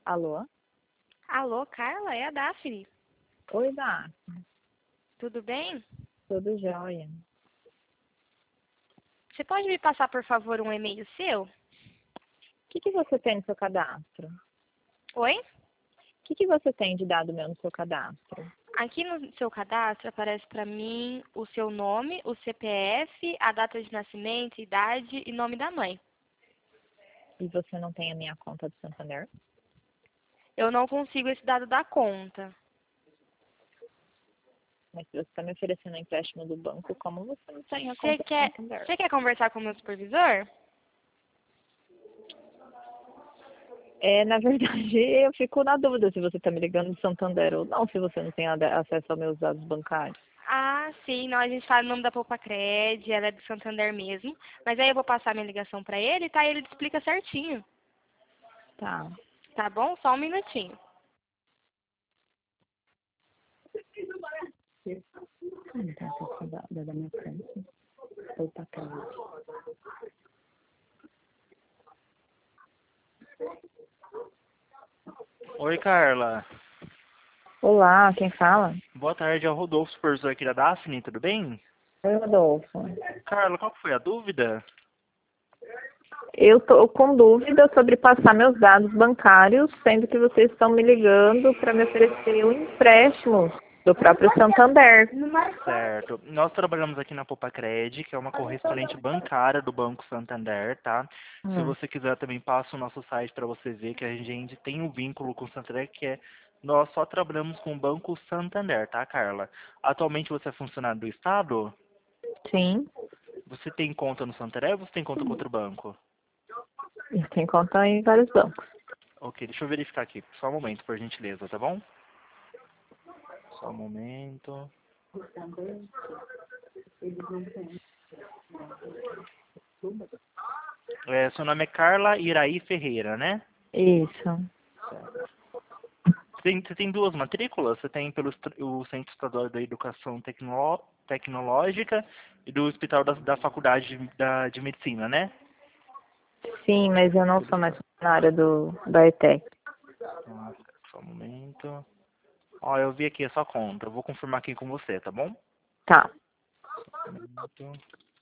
Alô? Alô, Carla? É a Daphne. Oi, Dá. Tudo bem? Tudo jóia. Você pode me passar, por favor, um e-mail seu? O que você tem no seu cadastro? Oi? O que você tem de dado meu no seu cadastro? Aqui no seu cadastro aparece para mim o seu nome, o CPF, a data de nascimento, idade e nome da mãe. E você não tem a minha conta do Santander? Eu não consigo esse dado da conta. Mas se você está me oferecendo um empréstimo do banco, como você não tem a Você conta do quer, Santander? você quer conversar com o meu supervisor? Na verdade, eu fico na dúvida se você está me ligando do Santander ou não, se você não tem acesso aos meus dados bancários. Ah, sim, não, a gente fala o nome da Poupa-Cred, ela é do Santander mesmo. Mas aí eu vou passar minha ligação para ele, tá? E ele te explica certinho. Tá. Tá bom? Só um minutinho. Então, da minha frente. Ou tá claro. Oi, Carla. Olá, quem fala? Boa tarde, é o Rodolfo, supervisor aqui da Daphne, tudo bem? Oi, Rodolfo. Carla, qual que foi a dúvida? Eu estou com dúvida sobre passar meus dados bancários, sendo que vocês estão me ligando para me oferecer um empréstimo do próprio Santander. Certo. Nós trabalhamos aqui na Poupa-Cred, que é uma correspondente bancária do Banco Santander, tá? Se Hum. você quiser também passa o nosso site para você ver que a gente tem um vínculo com o Santander, que é nós só trabalhamos com o Banco Santander, tá, Carla? Atualmente você é funcionário do Estado? Sim, Você tem conta no Santander ou você tem conta com outro banco? eu tenho conta em vários bancos. Ok, deixa eu verificar aqui. Só um momento, por gentileza, tá bom? Só um momento. Seu nome é Carla Iraí Ferreira, né? Isso. Você tem duas matrículas? Você tem pelo o Centro Estadual da Educação Tecnológica e do Hospital da Faculdade de Medicina, né? Sim, mas eu não sou mais funcionária da ETEC. Só um momento. Ó, eu vi aqui a sua conta. Eu vou confirmar aqui com você, tá bom? Tá. Um momento.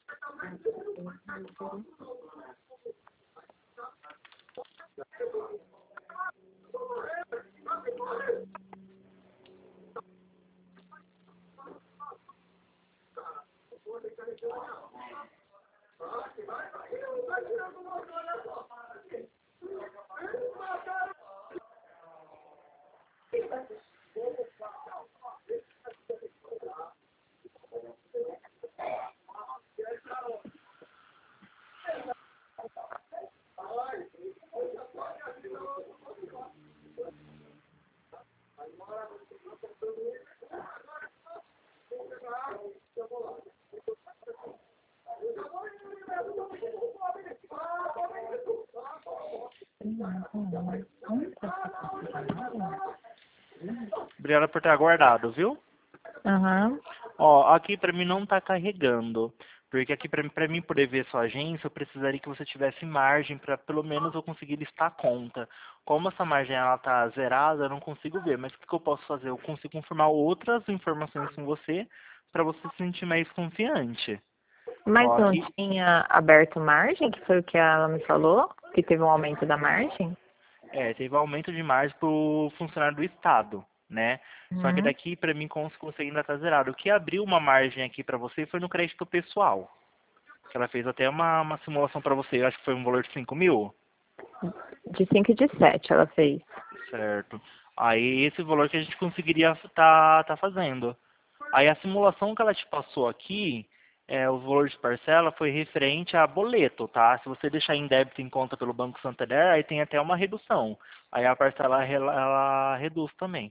Obrigado por ter aguardado, viu? Aham. Ó, aqui pra mim não tá carregando. Porque aqui pra mim poder ver sua agência, eu precisaria que você tivesse margem para pelo menos eu conseguir listar a conta. Como essa margem ela tá zerada, eu não consigo ver. Mas o que eu posso fazer? Eu consigo confirmar outras informações com você para você se sentir mais confiante. Mas Ó, não aqui tinha aberto margem, que foi o que ela me falou? Que teve um aumento da margem? teve aumento de margem pro funcionário do Estado, né? Só que Uhum. daqui para mim consegue ainda tá zerado. O que abriu uma margem aqui para você foi no crédito pessoal. Que ela fez até uma simulação para você, eu acho que foi um valor de 5.000. De 5 e de 7 ela fez. Certo. Aí esse valor que a gente conseguiria tá fazendo. Aí a simulação que ela te passou aqui, o valor de parcela foi referente a boleto, tá? Se você deixar em débito em conta pelo Banco Santander, aí tem até uma redução. Aí a parcela ela reduz também.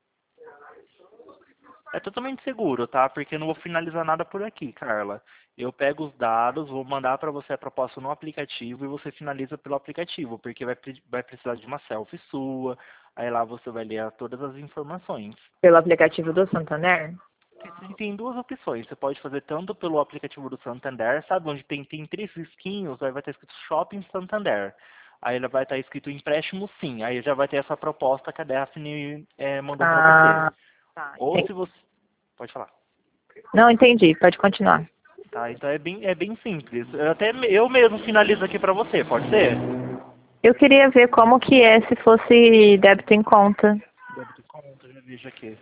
É totalmente seguro, tá? Porque eu não vou finalizar nada por aqui, Carla. Eu pego os dados, vou mandar para você a proposta no aplicativo e você finaliza pelo aplicativo, porque vai precisar de uma selfie sua, aí lá você vai ler todas as informações. Pelo aplicativo do Santander? Tem duas opções, você pode fazer tanto pelo aplicativo do Santander, sabe onde tem três risquinhos, aí vai estar escrito Shopping Santander. Aí ela vai estar escrito empréstimo sim. Aí já vai ter essa proposta que a Daphne mandou para Ah, você. tá. Ou se você... Pode falar. Não entendi, pode continuar. Tá, então é bem simples. Eu mesmo finalizo aqui para você, pode ser? Eu queria ver como que é se fosse débito em conta. Débito e conta, já vejo aqui.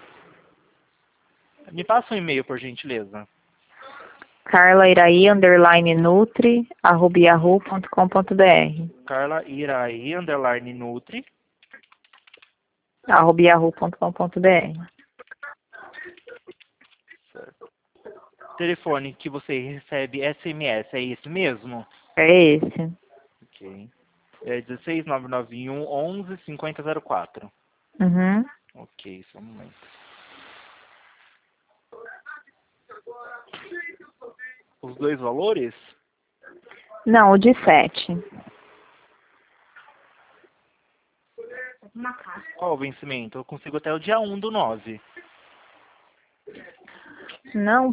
Me passa um e-mail, por gentileza. carlairaí_nutri@yahoo.com.br Carla Iraí, underline Nutri. @yahoo.com.br. Certo. Telefone que você recebe SMS, é esse mesmo? É esse. Ok. É 16991 11 5004. Uhum. Ok, só um momento. Os dois valores? Não, o de 7. Qual o vencimento? Eu consigo até o dia 1/9. Não,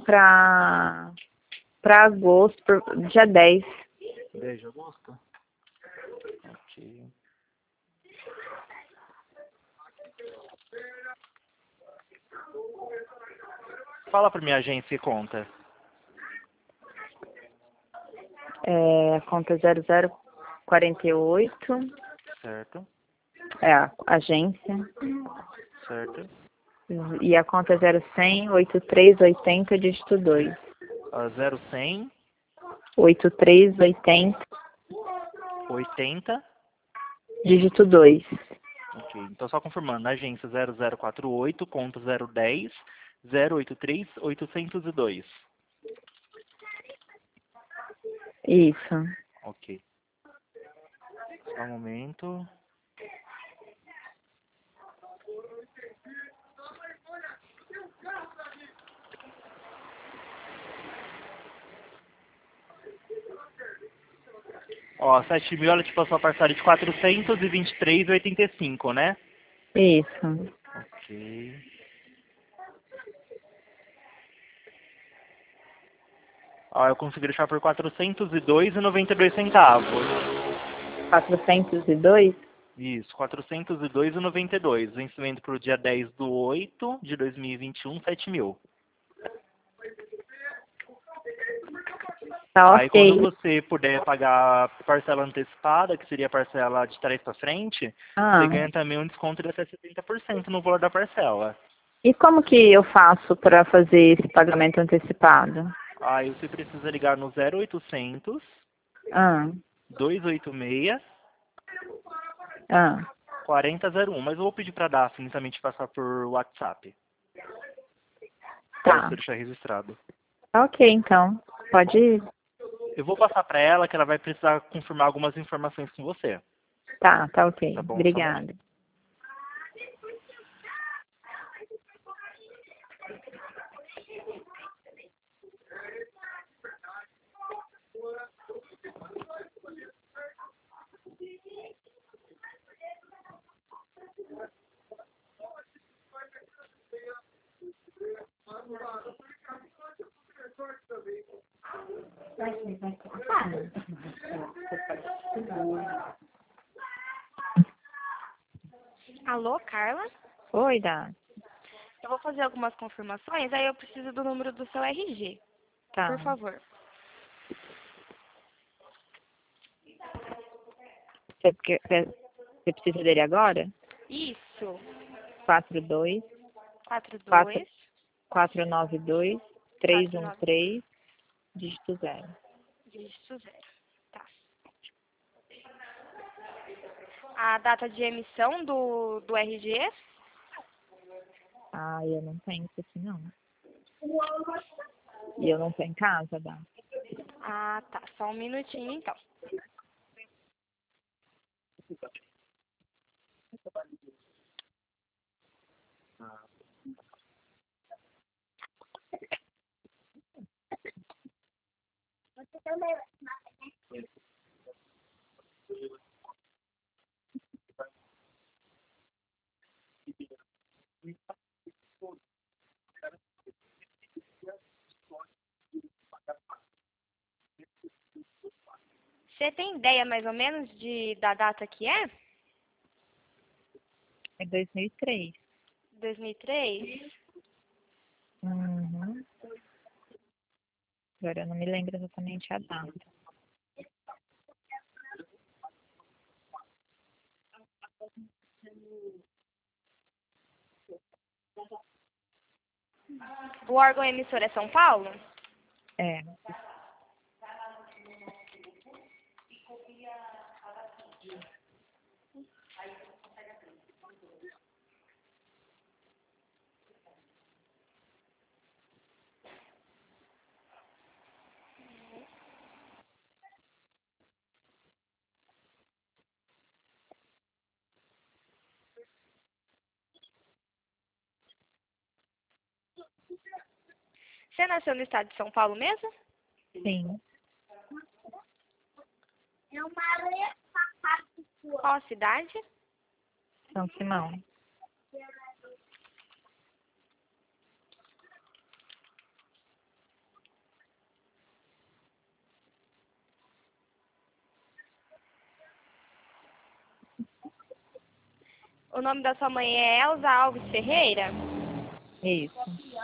para agosto, dia 10. 10 de agosto? Ok. Fala pra minha agência e conta. Conta 0048. Certo, É a agência. certo. E a conta 0100 8380, dígito 2. 0100 8380, 80. dígito 2. Ok, então só confirmando, agência 0048, conta 010 083 802. Isso. Ok, só um momento. Ó, 7.000 ela te passou a parcela de 423,85, né? Isso. Ok. Ó, eu consegui deixar por 402,92 centavos. 402? Isso, 402,92. Vencimento para o dia 10/8 de 2021, 7.000. Tá Aí quando ok. você puder pagar a parcela antecipada, que seria a parcela de trás para frente, você Ah, ganha também um desconto de até 70% no valor da parcela. e como que eu faço para fazer esse pagamento antecipado? Aí você precisa ligar no 0800 Ah, 286 ah, 4001. Mas eu vou pedir para a Daphne também te passar por WhatsApp, para tá. você deixar registrado. Tá ok, então. Pode ir. Eu vou passar para ela que ela vai precisar confirmar algumas informações com você. Tá ok. Tá bom? Só um Obrigada. momento. Alô, Carla? Oi, Dá. Eu vou fazer algumas confirmações, aí eu preciso do número do seu RG, por Tá. favor. Você precisa dele agora? Isso. 42 4 42 492 49 313, dígito 0. dígito 0. Tá. A data de emissão do RG? Ah, eu não tenho isso aqui, não. E eu não tô em casa, Dá. Ah, tá. Só um minutinho, então. Você tem ideia mais ou menos da data que é? É 2003. 2003? Uhum. Agora eu não me lembro exatamente a data. O órgão emissor é São Paulo? É. Você nasceu no estado de São Paulo mesmo? Sim. Qual a cidade? São Simão. O nome da sua mãe é Elza Alves Ferreira? Isso.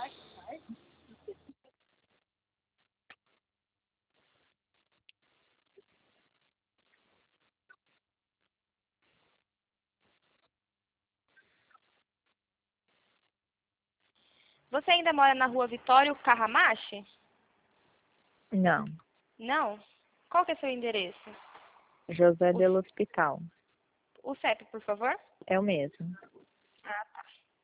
Você ainda mora na rua Vitório Carramache? Não. Não? Qual que é seu endereço? José O, del Hospital. o CEP, por favor? É o mesmo. Ah, tá.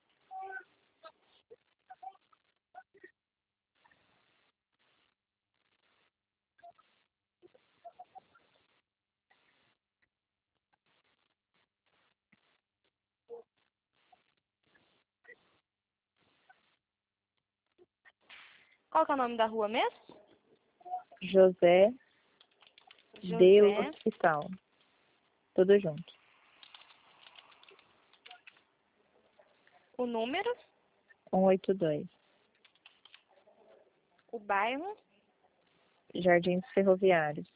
Qual que é o nome da rua mesmo? José del José. Hospital. Tudo junto. O número? 182. O bairro? Jardins Ferroviários.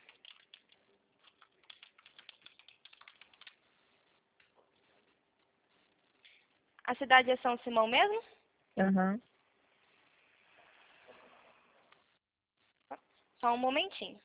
A cidade é São Simão mesmo? Aham. Só um momentinho.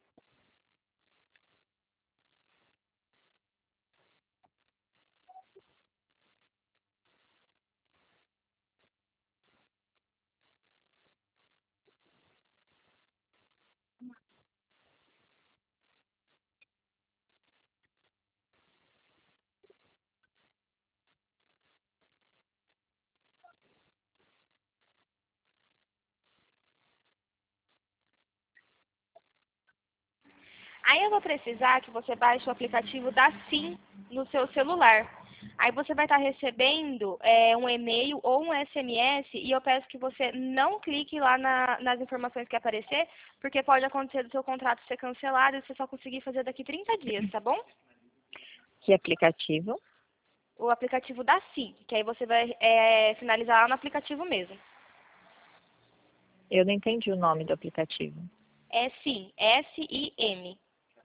Aí eu vou precisar que você baixe o aplicativo da SIM no seu celular. Aí você vai estar recebendo um e-mail ou um SMS e eu peço que você não clique lá nas informações que aparecer, porque pode acontecer do seu contrato ser cancelado e você só conseguir fazer daqui 30 dias, tá bom? Que aplicativo? O aplicativo da SIM, que aí você vai finalizar lá no aplicativo mesmo. Eu não entendi o nome do aplicativo. É SIM, S-I-M.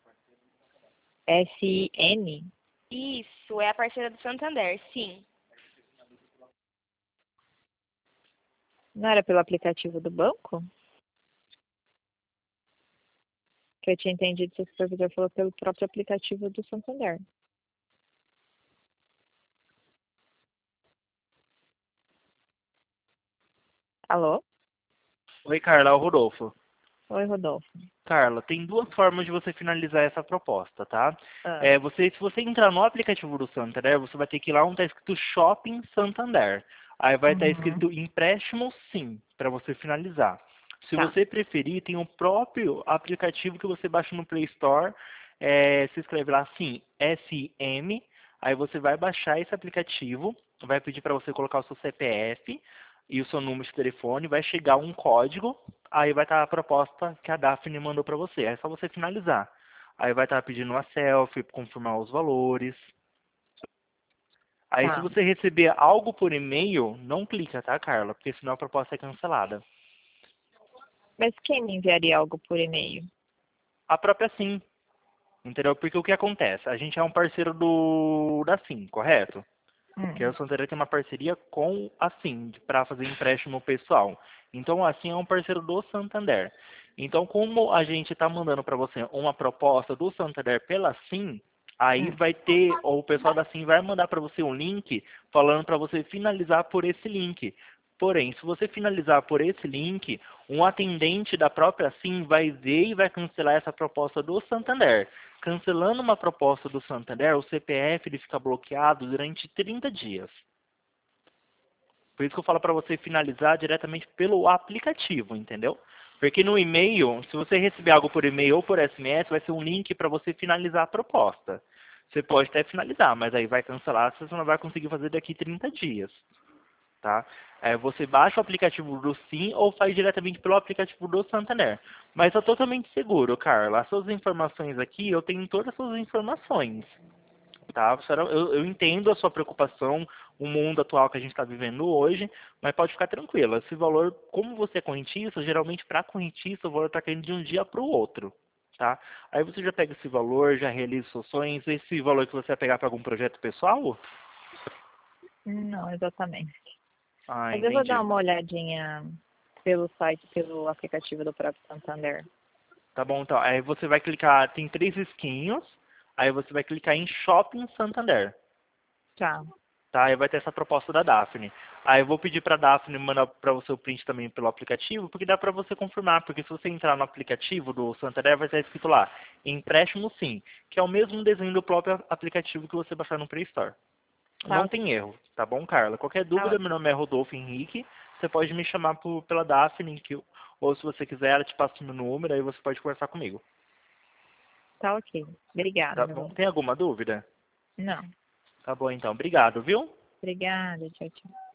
S-I-N? Isso, é a parceira do Santander, sim. Não era pelo aplicativo do banco? Que eu tinha entendido que o supervisor falou pelo próprio aplicativo do Santander. Alô? Oi, Carla, é o Rodolfo. Oi, Rodolfo. Carla, tem duas formas de você finalizar essa proposta, tá? Ah, Se você entrar no aplicativo do Santander, você vai ter que ir lá onde está escrito Shopping Santander. Aí vai estar uhum. escrito empréstimo sim, para você finalizar. Se Tá. você preferir, tem o próprio aplicativo que você baixa no Play Store. Se escreve lá assim, SM. Aí você vai baixar esse aplicativo, vai pedir para você colocar o seu CPF e o seu número de telefone, vai chegar um código, aí vai estar a proposta que a Daphne mandou para você. É só você finalizar. Aí vai estar pedindo uma selfie, confirmar os valores. Aí se Tá. você receber algo por e-mail, não clica, tá, Carla? Porque senão a proposta é cancelada. Mas quem me enviaria algo por e-mail? A própria sim. Entendeu? Porque o que acontece? A gente é um parceiro da Sim, correto? Que o Santander tem uma parceria com a Sim para fazer empréstimo pessoal. Então a Sim é um parceiro do Santander. Então como a gente está mandando para você uma proposta do Santander pela Sim, aí vai ter, ou o pessoal da Sim vai mandar para você um link falando para você finalizar por esse link. Porém, se você finalizar por esse link, um atendente da própria Sim vai ver e vai cancelar essa proposta do Santander. Cancelando uma proposta do Santander, o CPF ele fica bloqueado durante 30 dias. Por isso que eu falo para você finalizar diretamente pelo aplicativo, entendeu? Porque no e-mail, se você receber algo por e-mail ou por SMS, vai ser um link para você finalizar a proposta. Você pode até finalizar, mas aí vai cancelar, você não vai conseguir fazer daqui 30 dias. Tá? Você baixa o aplicativo do Sim ou faz diretamente pelo aplicativo do Santander. Mas é totalmente seguro, Carla. As suas informações aqui, eu tenho todas as suas informações. Tá? Eu entendo a sua preocupação, o mundo atual que a gente está vivendo hoje, mas pode ficar tranquila. Esse valor, como você é correntista, geralmente para correntista o valor está caindo de um dia para o outro. Tá? Aí você já pega esse valor, já realiza os seus sonhos. Esse valor que você vai pegar para algum projeto pessoal? Não, exatamente. Ah, Mas eu vou dar entendi. uma olhadinha pelo site, pelo aplicativo do próprio Santander. Tá bom, então. Aí você vai clicar, tem 3 risquinhos, aí você vai clicar em Shopping Santander. Tá. Tá? Aí vai ter essa proposta da Daphne. Aí eu vou pedir pra Daphne mandar pra você o print também pelo aplicativo, porque dá pra você confirmar, porque se você entrar no aplicativo do Santander, vai estar escrito lá, empréstimo sim, que é o mesmo desenho do próprio aplicativo que você baixar no Play Store. Tá, Não tem erro, tá bom, Carla? Qualquer tá dúvida, meu ótimo. nome é Rodolfo Henrique, você pode me chamar pela Daphne, ou se você quiser, ela te passa o meu número, aí você pode conversar comigo. Tá ok. Tá Obrigada. bom? Tem alguma dúvida? Não. Tá bom, então. Obrigado, viu? Obrigada. Tchau, tchau.